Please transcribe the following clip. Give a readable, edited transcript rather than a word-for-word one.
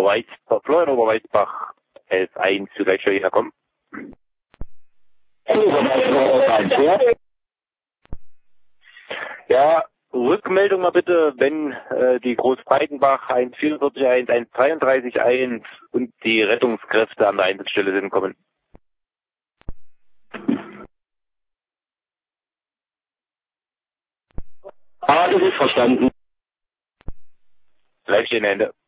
Florian Oberweizbach, 11-1 zu Gleichstellung kommen. Ja, Rückmeldung mal bitte, wenn die Großbreitenbach 1,44,1, 1,33,1 und die Rettungskräfte an der Einsatzstelle sind, kommen. Das ist verstanden. Gleich stehen Ende.